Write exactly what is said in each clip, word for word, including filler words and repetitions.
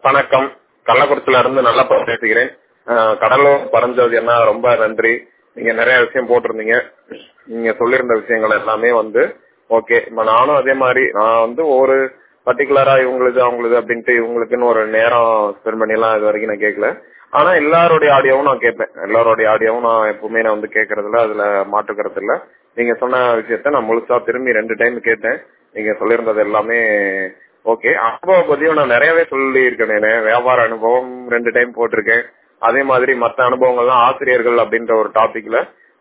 வணக்கம். கள்ளக்குறிச்சியில இருந்து நல்லா பேசுகிறேன். கடலூர் பரஞ்சோதி அண்ணா, ரொம்ப நன்றி. நீங்க நிறைய விஷயம் போட்டிருந்தீங்க. நீங்க சொல்லியிருந்த விஷயங்கள் எல்லாமே வந்து ஓகே. நானும் அதே மாதிரி நான் வந்து ஒரு பர்டிகுலரா இவங்களுக்கு அவங்களுக்கு அப்படின்ட்டு இவங்களுக்குன்னு ஒரு நேரம் ஸ்பெண்ட் பண்ணி எல்லாம் இது வரைக்கும் நான் கேட்கல. ஆனா எல்லாருடைய ஆடியோவும் நான் கேட்பேன். எல்லாருடைய ஆடியோவும் நான் எப்பவுமே நான் வந்து கேட்கறதுல அதுல மாற்றுக்கிறது இல்ல. நீங்க சொன்ன விஷயத்த நான் முழுசா திரும்பி ரெண்டு டைம் கேட்டேன். நீங்க சொல்லியிருந்தது எல்லாமே ஓகே. அனுபவ பதிவு நான் நிறையவே சொல்லி இருக்கேன். வியாபார அனுபவம் ரெண்டு டைம் போட்டிருக்கேன். அதே மாதிரி மற்ற அனுபவங்கள்லாம் ஆசிரியர்கள் அப்படின்ற ஒரு டாபிக்ல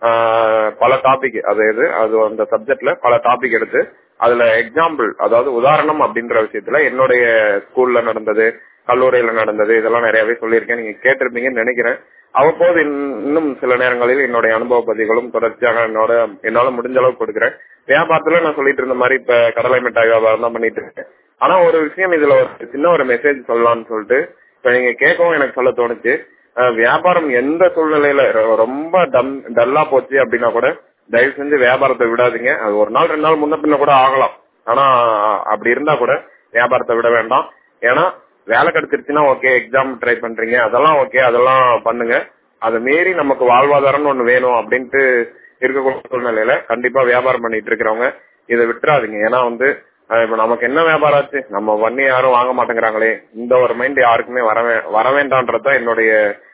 பல டாபிக் அதாவது அது அந்த சப்ஜெக்ட்ல பல டாபிக் எடுத்து அதுல எக்ஸாம்பிள், அதாவது உதாரணம் அப்படின்ற விஷயத்துல என்னுடைய ஸ்கூல்ல நடந்தது, கல்லூரியில நடந்தது, இதெல்லாம் நிறையவே சொல்லியிருக்கேன். நீங்க கேட்டிருப்பீங்கன்னு நினைக்கிறேன். அவ்வப்போது இன்னும் சில நேரங்களில் என்னுடைய அனுபவ பதிவுகளும் தொடர்ச்சியாக என்னோட என்னால முடிஞ்ச அளவுக்கு கொடுக்குறேன். வியாபாரத்துல நான் சொல்லிட்டு இருந்த மாதிரி இப்ப கடலை மிட்டாய் வியாபாரம் தான் பண்ணிட்டு இருக்கேன். ஆனா ஒரு விஷயம் இதுல ஒரு சின்ன ஒரு மெசேஜ் சொல்லலாம்னு சொல்லிட்டு இப்ப நீங்க கேட்கவும் எனக்கு சொல்ல தோணுச்சு. வியாபாரம் எந்த சூழ்நிலையில ரொம்ப டல்லா போச்சு அப்படின்னா கூட தயவு செஞ்சு வியாபாரத்தை விடாதீங்க. அது ஒரு நாள் ரெண்டு நாள் முன்ன பின்ன கூட ஆகலாம். ஆனா அப்படி இருந்தா கூட வியாபாரத்தை விட வேண்டாம். ஏன்னா வேலை கிடைச்சிருச்சுன்னா ஓகே, எக்ஸாம் ட்ரை பண்றீங்க, அதெல்லாம் ஓகே, அதெல்லாம் பண்ணுங்க. அதை மீறி நமக்கு வாழ்வாதாரம்னு ஒண்ணு வேணும் அப்படின்ட்டு இருக்கக்கூடிய சூழ்நிலையில கண்டிப்பா வியாபாரம் பண்ணிட்டு இருக்கிறவங்க இதை விட்டுறாதீங்க. ஏன்னா வந்து இப்ப நமக்கு என்ன வியாபாரம் ஆச்சு, நம்ம பண்ணி யாரும் வாங்க மாட்டேங்கிறாங்களே, இந்த ஒரு மைண்ட் யாருக்குமே வர வர வேண்டாம்ன்றதுதான் என்னுடைய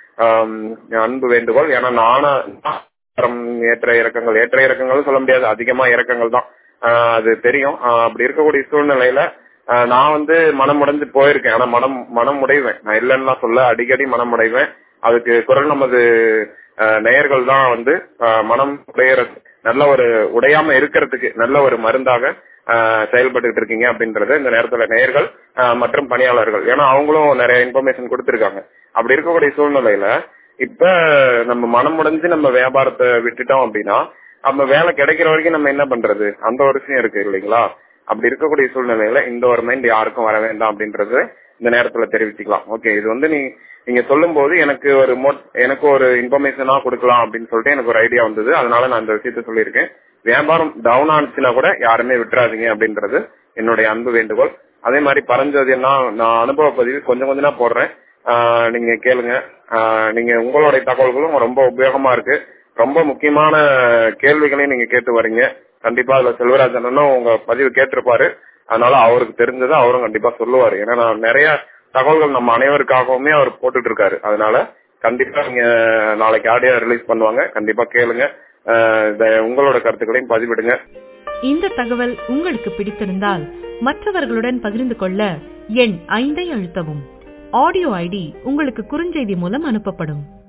அன்பு வேண்டுகோள். ஏன்னா நானும் ஏற்ற இறக்கங்கள் ஏற்ற இறக்கங்கள் சொல்ல முடியாது, அதிகமா இறக்கங்கள் தான், அது தெரியும். அப்படி இருக்கக்கூடிய சூழ்நிலையில நான் வந்து மனம் உடைஞ்சு போயிருக்கேன். ஆனா மனம் மனம் உடைவேன், நான் இல்லைன்னா சொல்ல, அடிக்கடி மனம் உடைவேன். அதுக்கு குரல் நமது நேயர்கள் தான் வந்து மனம் உடையற நல்ல ஒரு உடையாம இருக்கிறதுக்கு நல்ல ஒரு மருந்தாக செயல்பட்டு இருக்கீங்க அப்படின்றது இந்த நேரத்துல நேயர்கள் மற்றும் பணியாளர்கள், ஏன்னா அவங்களும் நிறைய இன்ஃபர்மேஷன் கொடுத்திருக்காங்க. அப்படி இருக்கக்கூடிய சூழ்நிலையில இப்ப நம்ம மனம் உடைஞ்சு நம்ம வியாபாரத்தை விட்டுட்டோம் அப்படின்னா நம்ம வேலை கிடைக்கிற வரைக்கும் நம்ம என்ன பண்றது, அந்த ஒரு விஷயம் இருக்கு இல்லைங்களா? அப்படி இருக்கக்கூடிய சூழ்நிலையில இந்த ஒரு மைண்ட் யாருக்கும் வர வேண்டாம் அப்படின்றது இந்த நேரத்துல தெரிவிச்சுக்கலாம். ஓகே, இது வந்து நீ நீங்க சொல்லும் போது எனக்கு ஒரு எனக்கு ஒரு இன்ஃபர்மேஷனா கொடுக்கலாம் அப்படின்னு சொல்லிட்டு எனக்கு ஒரு ஐடியா வந்தது. அதனால நான் இந்த விஷயத்த சொல்லியிருக்கேன். வியாபாரம் டவுன் ஆனிச்சுன்னா கூட யாருமே விட்டுறாதீங்க அப்படின்றது என்னுடைய அன்பு வேண்டுகோள். அதே மாதிரி பரஞ்சோதினா நான் அனுபவ பதிவு கொஞ்சம் கொஞ்சம் தான் போடுறேன், நீங்க கேளுங்க. நீங்க உங்களுடைய தகவல்களும் ரொம்ப உபயோகமா இருக்கு. ரொம்ப முக்கியமான கேள்விகளையும் நீங்க கேட்டு வரீங்க. கண்டிப்பா அதுல செல்வராஜனும் உங்க பதிவு கேட்டிருப்பாரு. அதனால அவருக்கு தெரிஞ்சதை அவரும் கண்டிப்பா சொல்லுவாரு. ஏன்னா நான் நிறைய தகவல்கள் நம்ம அனைவருக்காகவுமே அவர் போட்டுட்டு இருக்காரு. அதனால கண்டிப்பா நீங்க நாளைக்கு ஆடியோ ரிலீஸ் பண்ணுவாங்க, கண்டிப்பா கேளுங்க. உங்களோட கருத்துக்களையும் பதிவிடுங்க. இந்த தகவல் உங்களுக்கு பிடித்திருந்தால் மற்றவர்களுடன் பகிர்ந்து கொள்ள எண் ஐந்தை அழுத்தவும். ஆடியோ ஐடி உங்களுக்கு குறுஞ்செய்தி மூலம் அனுப்பப்படும்.